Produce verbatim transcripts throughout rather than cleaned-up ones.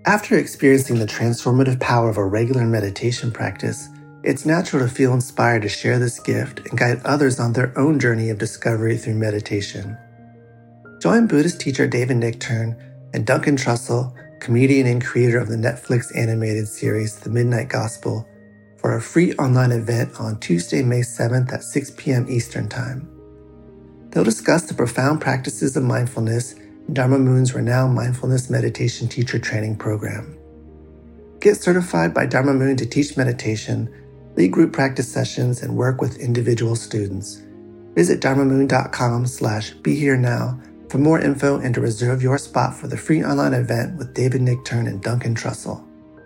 After experiencing the transformative power of a regular meditation practice, it's natural to feel inspired to share this gift and guide others on their own journey of discovery through meditation. Join Buddhist teacher David Nichtern and Duncan Trussell, comedian and creator of the Netflix animated series The Midnight Gospel, for a free online event on Tuesday, May seventh at six p.m. Eastern Time. They'll discuss the profound practices of mindfulness in Dharma Moon's renowned mindfulness meditation teacher training program. Get certified by Dharma Moon to teach meditation, lead group practice sessions, and work with individual students. Visit dharmamoon.com slash be here now for more info and to reserve your spot for the free online event with David Nichtern and Duncan Trussell.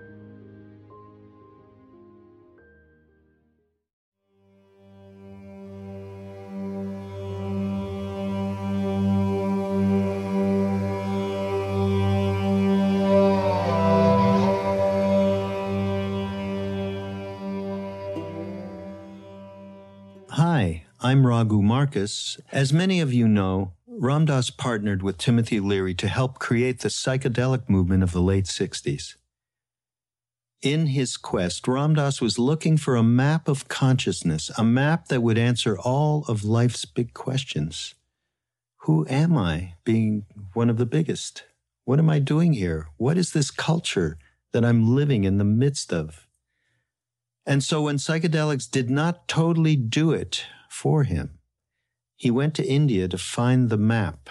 Hi, I'm Raghu Marcus. As many of you know, Ram Dass partnered with Timothy Leary to help create the psychedelic movement of the late sixties. In his quest, Ram Dass was looking for a map of consciousness, a map that would answer all of life's big questions. Who am I, being one of the biggest? What am I doing here? What is this culture that I'm living in the midst of? And so when psychedelics did not totally do it for him, he went to India to find the map.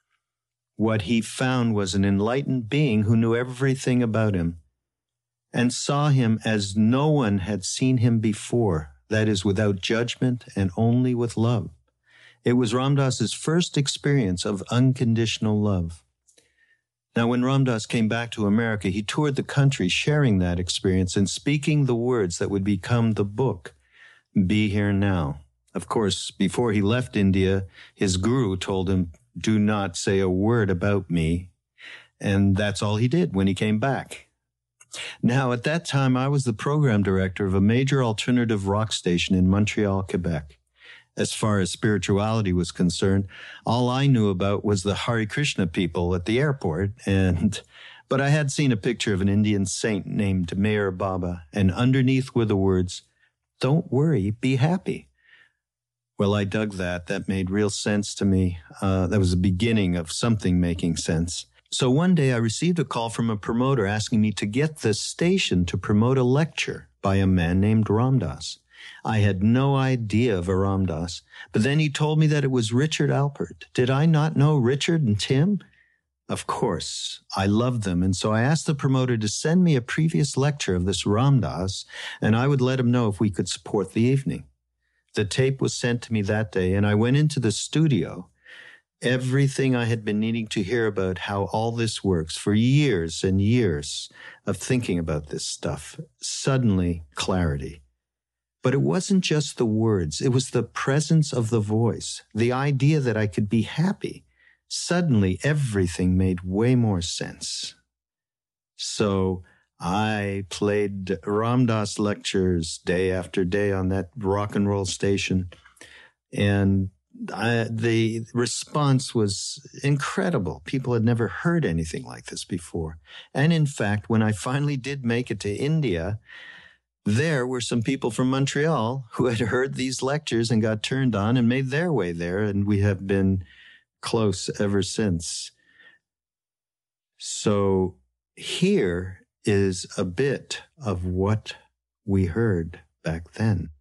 What he found was an enlightened being who knew everything about him and saw him as no one had seen him before, that is, without judgment and only with love. It was Ram Dass's first experience of unconditional love. Now, when Ram Dass came back to America, he toured the country sharing that experience and speaking the words that would become the book, Be Here Now. Of course, before he left India, his guru told him, do not say a word about me. And that's all he did when he came back. Now, at that time, I was the program director of a major alternative rock station in Montreal, Quebec. As far as spirituality was concerned, all I knew about was the Hare Krishna people at the airport, and but I had seen a picture of an Indian saint named Meher Baba, and underneath were the words, don't worry, be happy. Well, I dug that. That made real sense to me. Uh, that was the beginning of something making sense. So one day I received a call from a promoter asking me to get the station to promote a lecture by a man named Ram Dass. I had no idea of a Ram Dass, but then he told me that it was Richard Alpert. Did I not know Richard and Tim? Of course, I loved them, and so I asked the promoter to send me a previous lecture of this Ram Dass, and I would let him know if we could support the evening. The tape was sent to me that day, and I went into the studio. Everything I had been needing to hear about how all this works for years and years of thinking about this stuff. Suddenly, clarity. But it wasn't just the words. It was the presence of the voice, the idea that I could be happy. Suddenly, everything made way more sense. So I played Ram Dass lectures day after day on that rock and roll station, and I, the response was incredible. People had never heard anything like this before. And in fact, when I finally did make it to India, there were some people from Montreal who had heard these lectures and got turned on and made their way there, and we have been close ever since. So here is a bit of what we heard back then.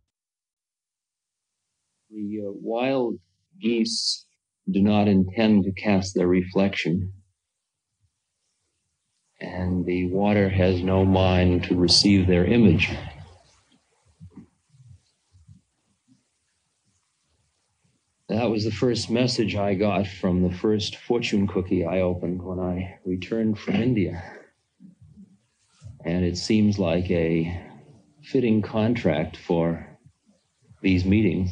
The uh, wild geese do not intend to cast their reflection, and the water has no mind to receive their image. That was the first message I got from the first fortune cookie I opened when I returned from India. And it seems like a fitting contract for these meetings.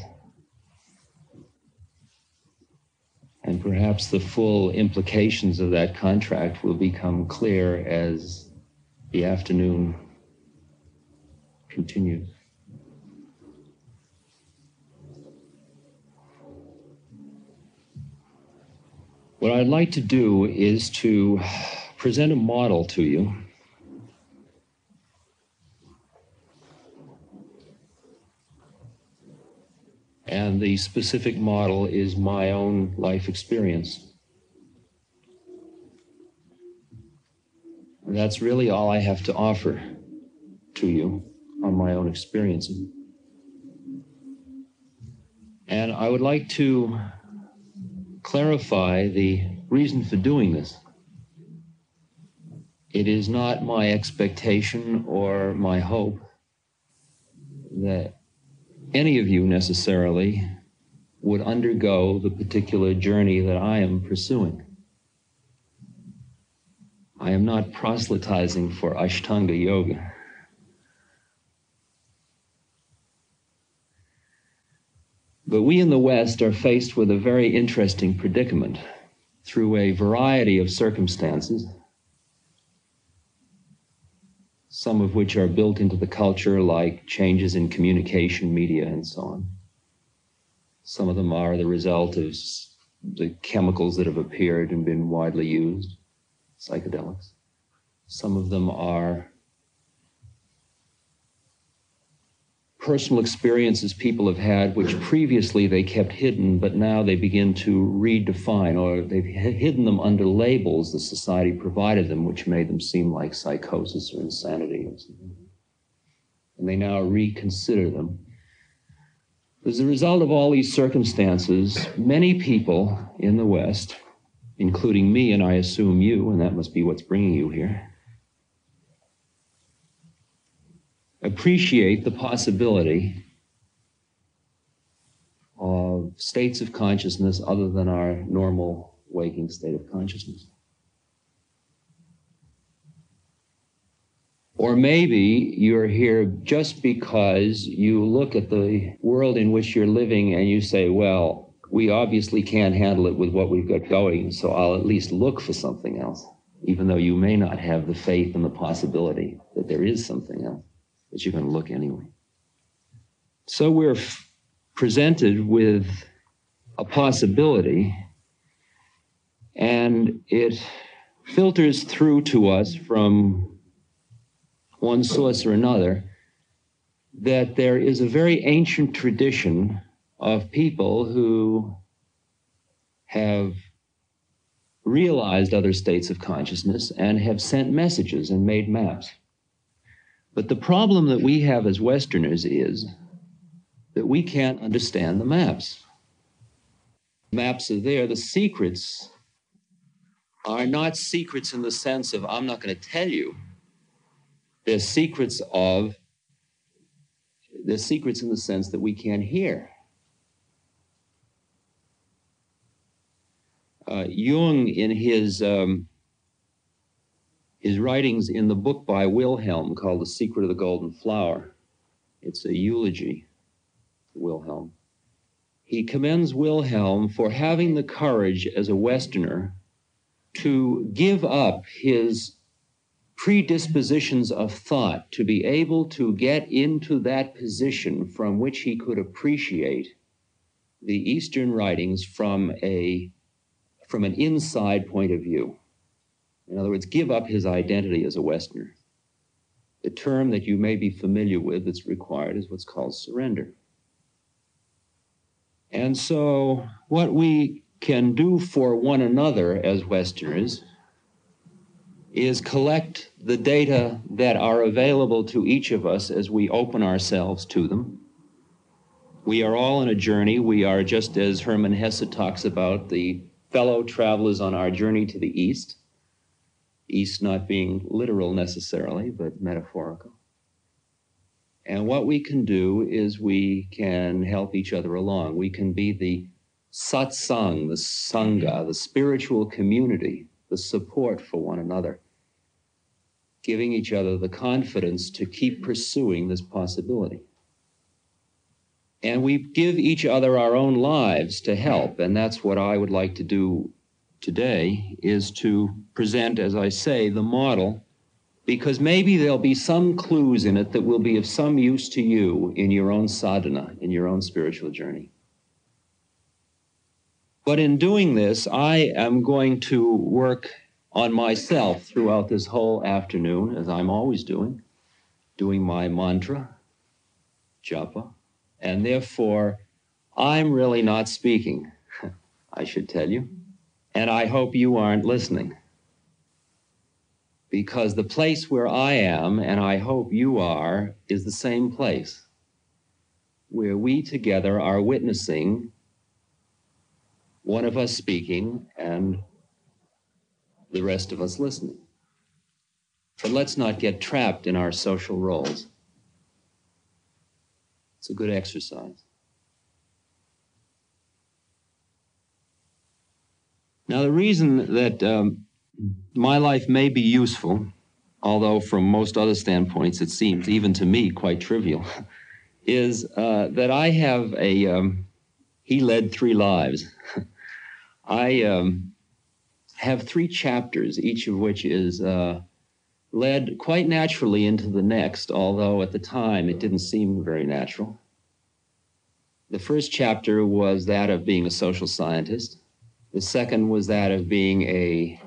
And perhaps the full implications of that contract will become clear as the afternoon continues. What I'd like to do is to present a model to you And the specific model is my own life experience. And that's really all I have to offer to you on my own experience. And I would like to clarify the reason for doing this. It is not my expectation or my hope that any of you necessarily would undergo the particular journey that I am pursuing. I am not proselytizing for Ashtanga yoga. But we in the West are faced with a very interesting predicament through a variety of circumstances, some of which are built into the culture, like changes in communication, media, and so on. Some of them are the result of the chemicals that have appeared and been widely used, psychedelics. Some of them are personal experiences people have had which previously they kept hidden, but now they begin to redefine, or they've hidden them under labels the society provided them, which made them seem like psychosis or insanity or something. And they now reconsider them. As a result of all these circumstances, many people in the West, including me, and I assume you, and that must be what's bringing you here, appreciate the possibility of states of consciousness other than our normal waking state of consciousness. Or maybe you're here just because you look at the world in which you're living and you say, well, we obviously can't handle it with what we've got going, so I'll at least look for something else, even though you may not have the faith and the possibility that there is something else. But you're going to look anyway. So we're f- presented with a possibility, and it filters through to us from one source or another that there is a very ancient tradition of people who have realized other states of consciousness and have sent messages and made maps. But the problem that we have as Westerners is that we can't understand the maps. Maps are there. The secrets are not secrets in the sense of, I'm not going to tell you. They're secrets of, they're secrets in the sense that we can't hear. Uh, Jung, in his um, His writings in the book by Wilhelm called The Secret of the Golden Flower, it's a eulogy for Wilhelm. He commends Wilhelm for having the courage as a Westerner to give up his predispositions of thought to be able to get into that position from which he could appreciate the Eastern writings from a from an inside point of view. In other words, give up his identity as a Westerner. The term that you may be familiar with that's required is what's called surrender. And so what we can do for one another as Westerners is collect the data that are available to each of us as we open ourselves to them. We are all on a journey. We are, just as Hermann Hesse talks about, the fellow travelers on our journey to the East. East not being literal necessarily, but metaphorical. And what we can do is we can help each other along. We can be the satsang, the sangha, the spiritual community, the support for one another, giving each other the confidence to keep pursuing this possibility. And we give each other our own lives to help, and that's what I would like to do today, is to present, as I say, the model, because maybe there'll be some clues in it that will be of some use to you in your own sadhana, in your own spiritual journey. But in doing this, I am going to work on myself throughout this whole afternoon, as I'm always doing, doing my mantra, japa, and therefore I'm really not speaking, I should tell you, and I hope you aren't listening. Because the place where I am, and I hope you are, is the same place, where we together are witnessing one of us speaking and the rest of us listening. But let's not get trapped in our social roles. It's a good exercise. Now, the reason that um, my life may be useful, although from most other standpoints it seems, even to me, quite trivial, is uh, that I have a, um, he led three lives. I um, have three chapters, each of which is uh, led quite naturally into the next, although at the time it didn't seem very natural. The first chapter was that of being a social scientist. The second was that of being a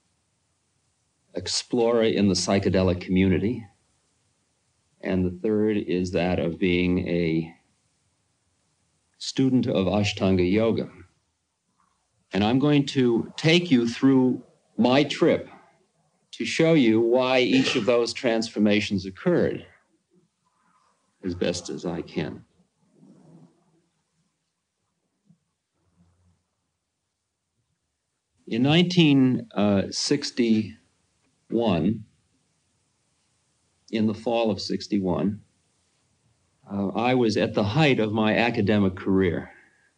explorer in the psychedelic community. And the third is that of being a student of Ashtanga Yoga. And I'm going to take you through my trip to show you why each of those transformations occurred as best as I can. In nineteen sixty-one, in the fall of sixty-one, uh, I was at the height of my academic career.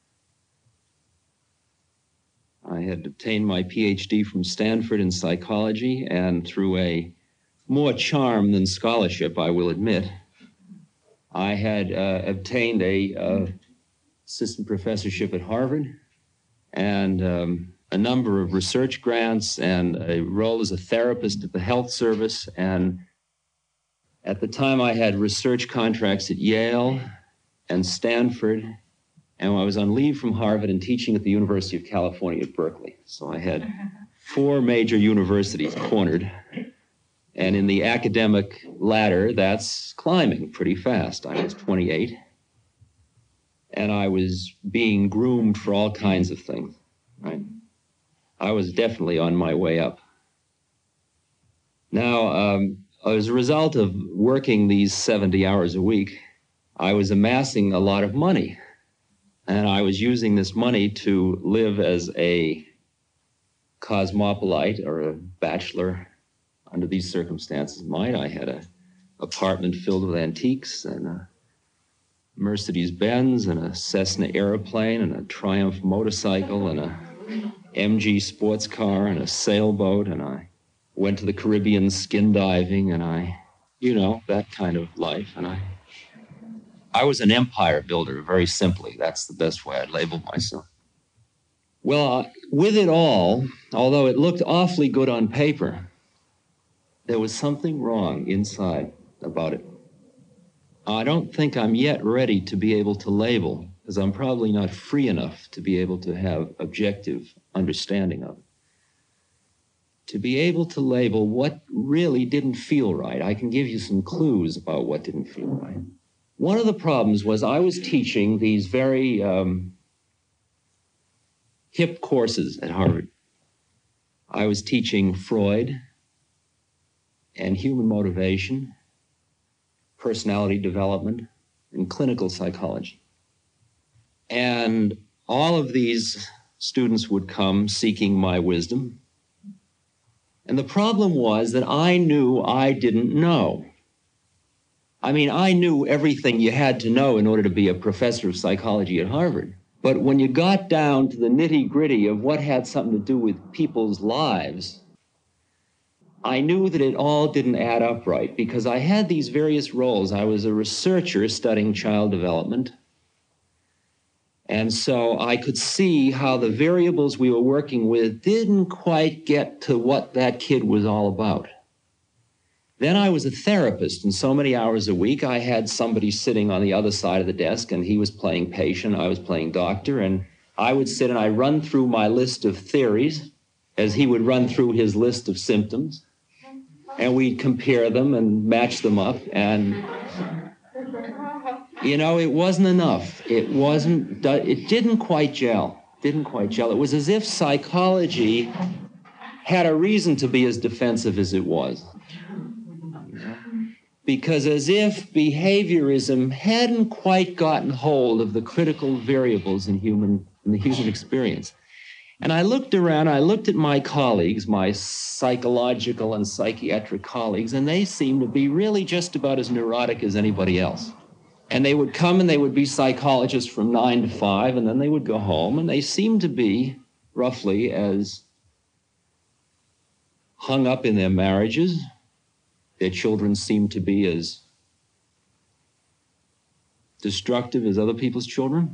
I had obtained my P H D from Stanford in psychology, and through a more charm than scholarship, I will admit, I had uh, obtained a uh, assistant professorship at Harvard, and um, a number of research grants, and a role as a therapist at the health service. And at the time I had research contracts at Yale and Stanford, and I was on leave from Harvard and teaching at the University of California at Berkeley. So I had four major universities cornered. And in the academic ladder, that's climbing pretty fast. I was twenty-eight. And I was being groomed for all kinds of things, right? I was definitely on my way up. Now, um, as a result of working these seventy hours a week, I was amassing a lot of money. And I was using this money to live as a cosmopolite or a bachelor under these circumstances might. I had an apartment filled with antiques and a Mercedes-Benz and a Cessna airplane and a Triumph motorcycle and a M G sports car and a sailboat, and I went to the Caribbean skin diving, and I, you know, that kind of life. And I I was an empire builder, very simply. That's the best way I'd label myself. Well, uh, with it all, although it looked awfully good on paper, there was something wrong inside about it. I don't think I'm yet ready to be able to label, because I'm probably not free enough to be able to have objective understanding of it. To be able to label what really didn't feel right. I can give you some clues about what didn't feel right. One of the problems was I was teaching these very um, hip courses at Harvard. I was teaching Freud and human motivation, personality development, and clinical psychology. And all of these students would come seeking my wisdom. And the problem was that I knew I didn't know. I mean, I knew everything you had to know in order to be a professor of psychology at Harvard. But when you got down to the nitty-gritty of what had something to do with people's lives, I knew that it all didn't add up right, because I had these various roles. I was a researcher studying child development. And so I could see how the variables we were working with didn't quite get to what that kid was all about. Then I was a therapist, and so many hours a week, I had somebody sitting on the other side of the desk, and he was playing patient, I was playing doctor, and I would sit and I'd run through my list of theories as he would run through his list of symptoms, and we'd compare them and match them up, and you know, it wasn't enough. It wasn't, it didn't quite gel. Didn't quite gel. It was as if psychology had a reason to be as defensive as it was. Because as if behaviorism hadn't quite gotten hold of the critical variables in human, in the human experience. And I looked around, I looked at my colleagues, my psychological and psychiatric colleagues, and they seemed to be really just about as neurotic as anybody else. And they would come and they would be psychologists from nine to five, and then they would go home, and they seemed to be roughly as hung up in their marriages. Their children seemed to be as destructive as other people's children.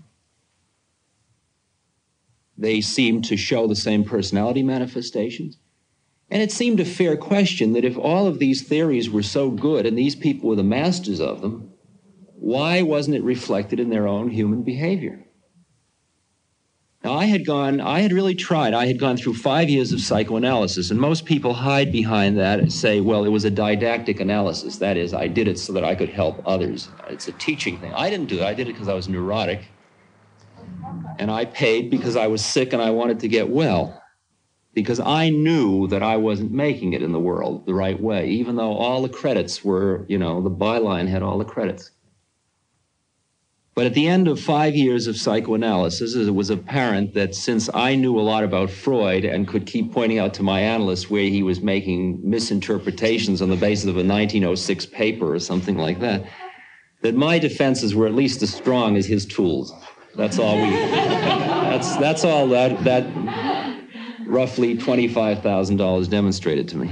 They seemed to show the same personality manifestations. And it seemed a fair question that if all of these theories were so good and these people were the masters of them, why wasn't it reflected in their own human behavior? Now, I had gone, I had really tried. I had gone through five years of psychoanalysis, and most people hide behind that and say, well, it was a didactic analysis. That is, I did it so that I could help others. It's a teaching thing. I didn't do it. I did it because I was neurotic. And I paid because I was sick and I wanted to get well, because I knew that I wasn't making it in the world the right way, even though all the credits were, you know, the byline had all the credits. But at the end of five years of psychoanalysis, it was apparent that since I knew a lot about Freud and could keep pointing out to my analyst where he was making misinterpretations on the basis of a nineteen oh six paper or something like that, that my defenses were at least as strong as his tools. That's all we, that's, that's all that, that roughly twenty-five thousand dollars demonstrated to me.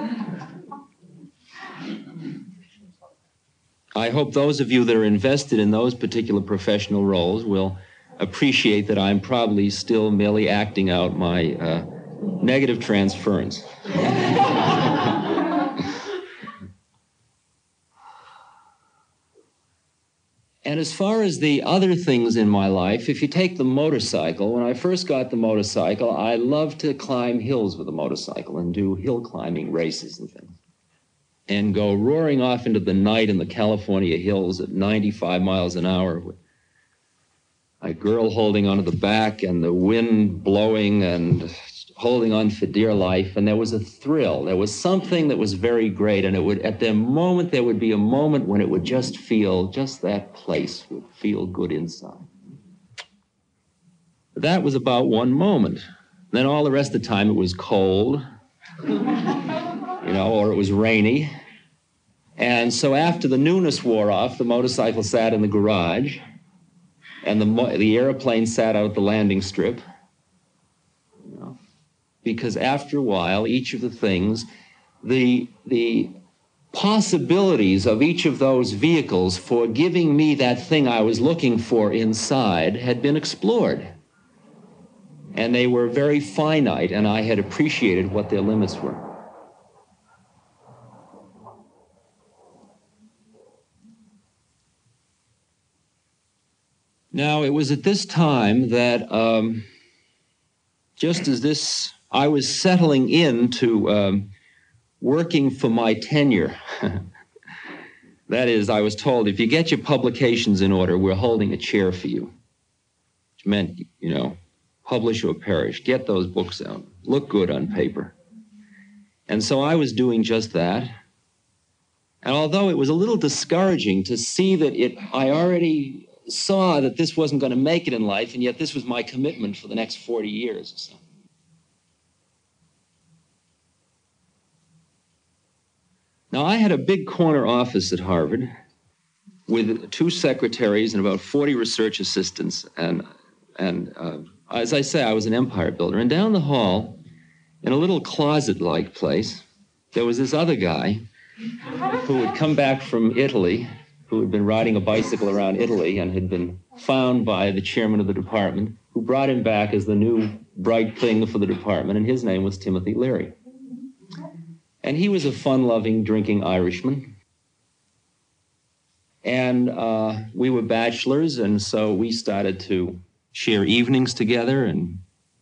I hope those of you that are invested in those particular professional roles will appreciate that I'm probably still merely acting out my uh, negative transference. And as far as the other things in my life, if you take the motorcycle, when I first got the motorcycle, I loved to climb hills with a motorcycle and do hill climbing races and things, and go roaring off into the night in the California hills at ninety-five miles an hour with a girl holding onto the back and the wind blowing and holding on for dear life. And there was a thrill. There was something that was very great. And it would, at the moment, there would be a moment when it would just feel, just that place would feel good inside. But that was about one moment. Then all the rest of the time it was cold, you know, or it was rainy. And so after the newness wore off, the motorcycle sat in the garage, and the, mo- the airplane sat out at the landing strip. You know, because after a while, each of the things, the, the possibilities of each of those vehicles for giving me that thing I was looking for inside had been explored. And they were very finite, and I had appreciated what their limits were. Now, it was at this time that, um, just as this, I was settling into um, working for my tenure. That is, I was told, if you get your publications in order, we're holding a chair for you. Which meant, you know, publish or perish. Get those books out. Look good on paper. And so I was doing just that. And although it was a little discouraging to see that it, I already saw that this wasn't going to make it in life, and yet this was my commitment for the next forty years or so. Now, I had a big corner office at Harvard with two secretaries and about forty research assistants. And, and uh, as I say, I was an empire builder. And down the hall, in a little closet-like place, there was this other guy who had come back from Italy, who had been riding a bicycle around Italy and had been found by the chairman of the department, who brought him back as the new bright thing for the department, and his name was Timothy Leary. And he was a fun-loving, drinking Irishman. And uh, we were bachelors, and so we started to share evenings together. And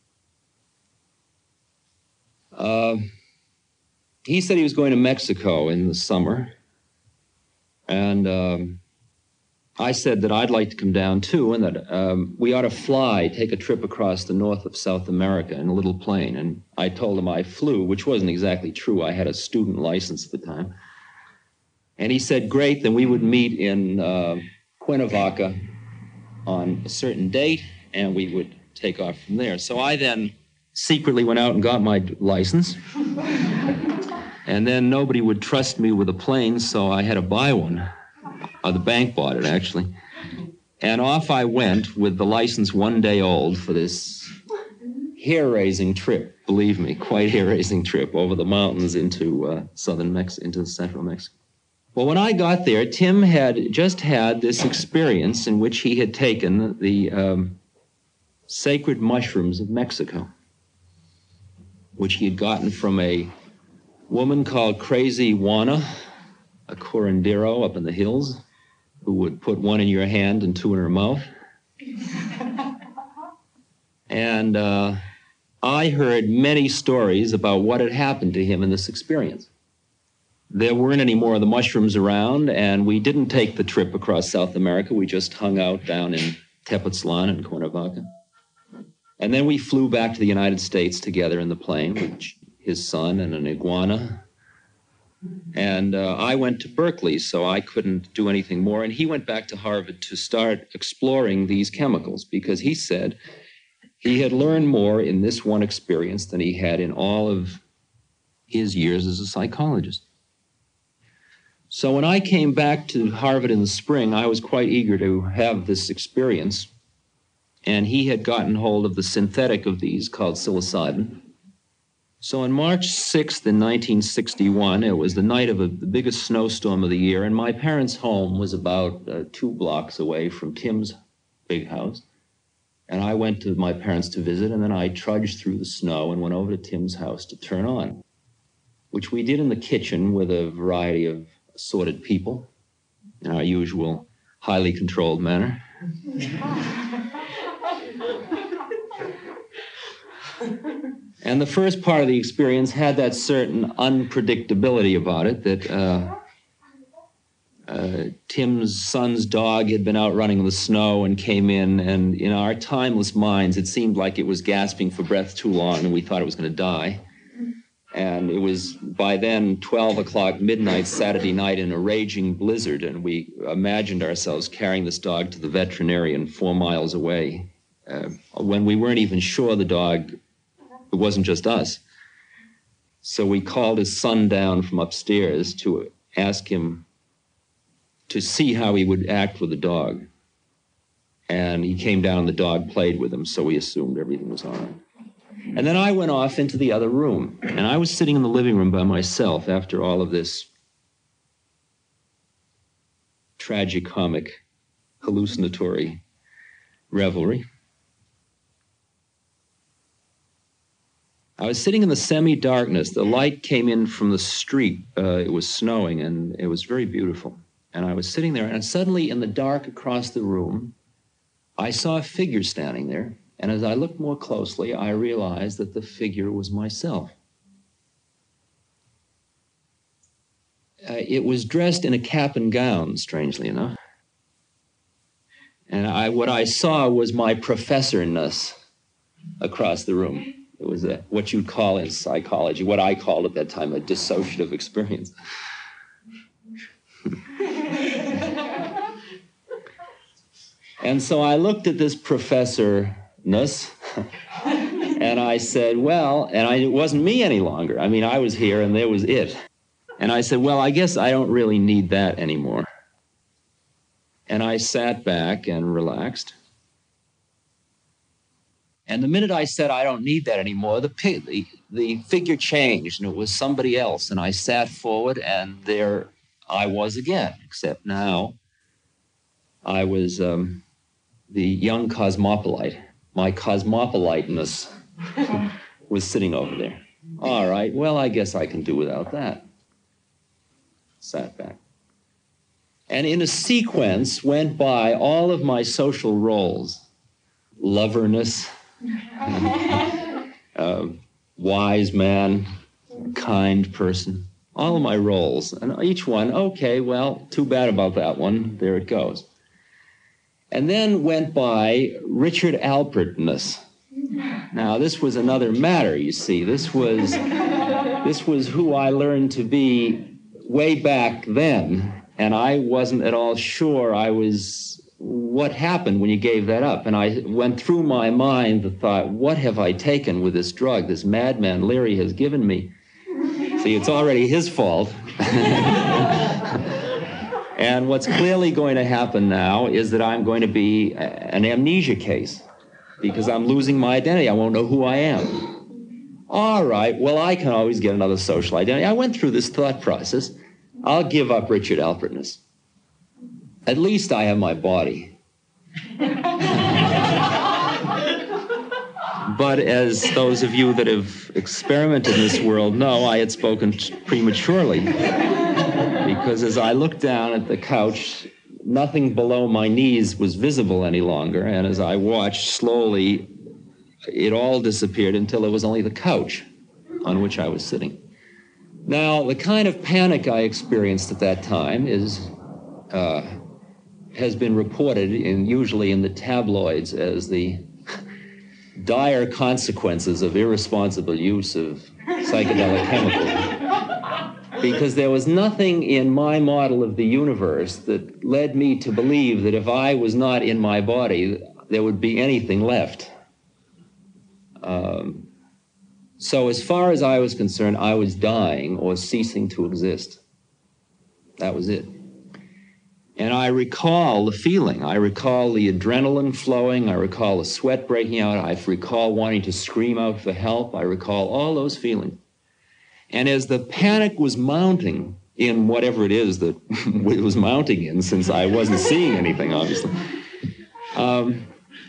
uh, he said he was going to Mexico in the summer. And um, I said that I'd like to come down too, and that um, we ought to fly, take a trip across the north of South America in a little plane. And I told him I flew, which wasn't exactly true. I had a student license at the time. And he said, great, then we would meet in uh, Cuernavaca on a certain date, and we would take off from there. So I then secretly went out and got my license. And then nobody would trust me with a plane, so I had to buy one. Uh, the bank bought it, actually. And off I went with the license one day old for this hair-raising trip, believe me, quite hair-raising trip over the mountains into uh, southern Mexico, into central Mexico. Well, when I got there, Tim had just had this experience in which he had taken the um, sacred mushrooms of Mexico, which he had gotten from a woman called Crazy Juana, a curandero up in the hills, who would put one in your hand and two in her mouth. And uh, I heard many stories about what had happened to him in this experience. There weren't any more of the mushrooms around, and we didn't take the trip across South America. We just hung out down in Tepoztlan and Cuernavaca. And then we flew back to the United States together in the plane with his son and an iguana. And uh, I went to Berkeley, so I couldn't do anything more. And he went back to Harvard to start exploring these chemicals because he said he had learned more in this one experience than he had in all of his years as a psychologist. So when I came back to Harvard in the spring, I was quite eager to have this experience. And he had gotten hold of the synthetic of these called psilocybin. So on March sixth in nineteen sixty-one, it was the night of a, the biggest snowstorm of the year, and my parents' home was about uh, two blocks away from Tim's big house. And I went to my parents to visit, and then I trudged through the snow and went over to Tim's house to turn on, which we did in the kitchen with a variety of assorted people in our usual highly controlled manner. And the first part of the experience had that certain unpredictability about it that uh, uh, Tim's son's dog had been out running in the snow and came in, and in our timeless minds, it seemed like it was gasping for breath too long, and we thought it was going to die. And it was, by then, twelve o'clock midnight Saturday night in a raging blizzard, and we imagined ourselves carrying this dog to the veterinarian four miles away, uh, when we weren't even sure the dog, it wasn't just us. So we called his son down from upstairs to ask him to see how he would act with the dog. And he came down and the dog played with him, so we assumed everything was all right. And then I went off into the other room, and I was sitting in the living room by myself after all of this tragicomic, hallucinatory revelry. I was sitting in the semi-darkness. The light came in from the street. Uh, it was snowing, and it was very beautiful. And I was sitting there, and suddenly in the dark across the room, I saw a figure standing there. And as I looked more closely, I realized that the figure was myself. Uh, it was dressed in a cap and gown, strangely enough. And I, what I saw was my professorness across the room. It was a, what you'd call in psychology, what I called at that time, a dissociative experience. And so I looked at this professor-ness, and I said, well, and I, it wasn't me any longer. I mean, I was here, and there was it. And I said, well, I guess I don't really need that anymore. And I sat back and relaxed. And the minute I said, I don't need that anymore, the, the, the figure changed, and it was somebody else. And I sat forward, and there I was again, except now I was um, the young cosmopolite. My cosmopoliteness was sitting over there. All right, well, I guess I can do without that. Sat back. And in a sequence went by all of my social roles. Loverness, uh, wise man, kind person, all of my roles. And each one, okay, well, too bad about that one. There it goes. and then went by Richard Alpertness. Now, this was another matter, you see. This was, this was who I learned to be way back then, and I wasn't at all sure I was, what happened when you gave that up? And I went through my mind the thought, what have I taken with this drug this madman Leary has given me? See, it's already his fault. And what's clearly going to happen now is that I'm going to be an amnesia case because I'm losing my identity. I won't know who I am. All right, well, I can always get another social identity. I went through this thought process. I'll give up Richard Alpertness. At least I have my body. But as those of you that have experimented in this world know, I had spoken prematurely. Because as I looked down at the couch, nothing below my knees was visible any longer. And as I watched slowly, it all disappeared until it was only the couch on which I was sitting. Now, the kind of panic I experienced at that time is, uh, has been reported, in, usually in the tabloids, as the dire consequences of irresponsible use of psychedelic chemicals. Because there was nothing in my model of the universe that led me to believe that if I was not in my body, there would be anything left. Um, so as far as I was concerned, I was dying or ceasing to exist. That was it. And I recall the feeling. I recall the adrenaline flowing. I recall the sweat breaking out. I recall wanting to scream out for help. I recall all those feelings. And as the panic was mounting in whatever it is that it was mounting in, since I wasn't seeing anything, obviously, um,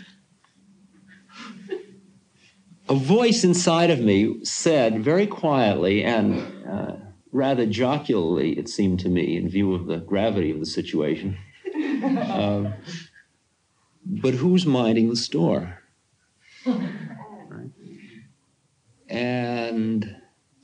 a voice inside of me said very quietly and uh, rather jocularly, it seemed to me, in view of the gravity of the situation, uh, but who's minding the store? Right? And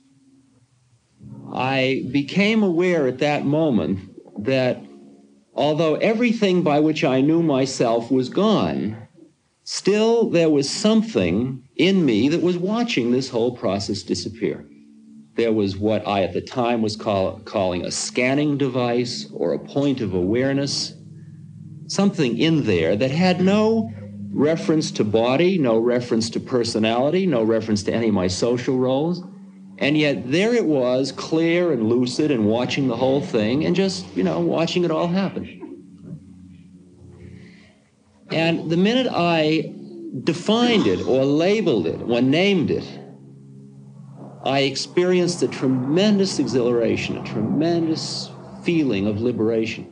I became aware at that moment that although everything by which I knew myself was gone, still there was something in me that was watching this whole process disappear. There was what I at the time was call, calling a scanning device or a point of awareness, something in there that had no reference to body, no reference to personality, no reference to any of my social roles. And yet there it was, clear and lucid and watching the whole thing and just, you know, watching it all happen. And the minute I defined it or labeled it or named it, I experienced a tremendous exhilaration, a tremendous feeling of liberation.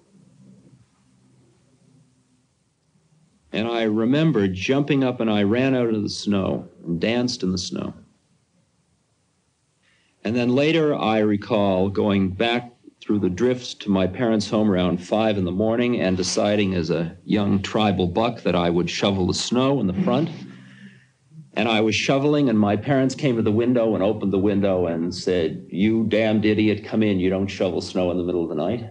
And I remember jumping up and I ran out of the snow and danced in the snow. And then later, I recall going back through the drifts to my parents' home around five in the morning and deciding as a young tribal buck that I would shovel the snow in the front. And I was shoveling, and my parents came to the window and opened the window and said, "You damned idiot, come in. You don't shovel snow in the middle of the night."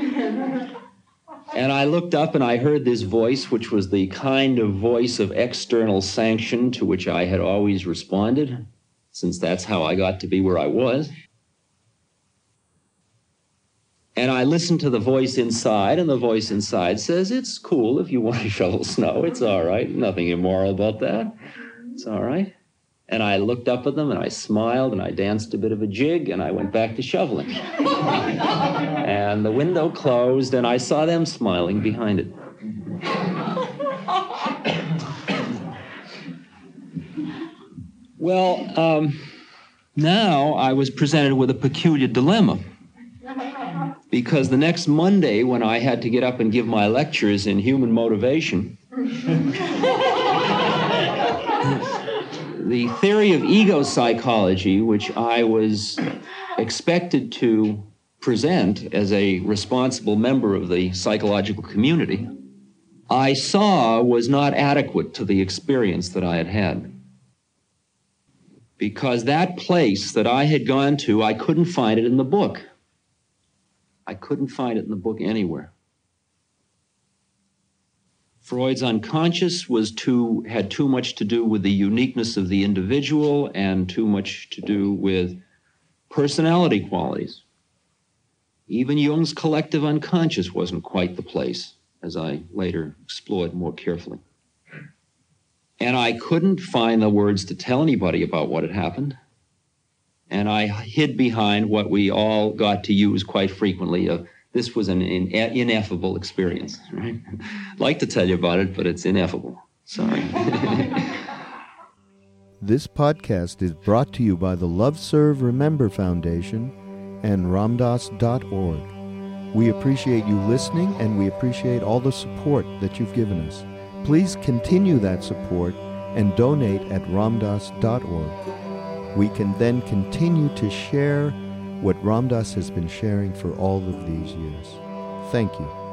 And I looked up and I heard this voice, which was the kind of voice of external sanction to which I had always responded, since that's how I got to be where I was. And I listened to the voice inside, and the voice inside says, "It's cool if you want to shovel snow. It's all right. Nothing immoral about that. It's all right." And I looked up at them, and I smiled, and I danced a bit of a jig, and I went back to shoveling. And the window closed, and I saw them smiling behind it. Well, um, now I was presented with a peculiar dilemma. Because the next Monday, when I had to get up and give my lectures in human motivation, the theory of ego psychology, which I was expected to present as a responsible member of the psychological community, I saw was not adequate to the experience that I had had. Because that place that I had gone to, I couldn't find it in the book. I couldn't find it in the book anywhere. Freud's unconscious was too, had too much to do with the uniqueness of the individual and too much to do with personality qualities. Even Jung's collective unconscious wasn't quite the place, as I later explored more carefully. And I couldn't find the words to tell anybody about what had happened. And I hid behind what we all got to use quite frequently of, this was an in, ineffable experience, right? I'd like to tell you about it, but it's ineffable. Sorry. This podcast is brought to you by the Love Serve Remember Foundation and Ramdas dot org. We appreciate you listening, and we appreciate all the support that you've given us. Please continue that support and donate at Ramdas dot org. We can then continue to share what Ram Dass has been sharing for all of these years. Thank you.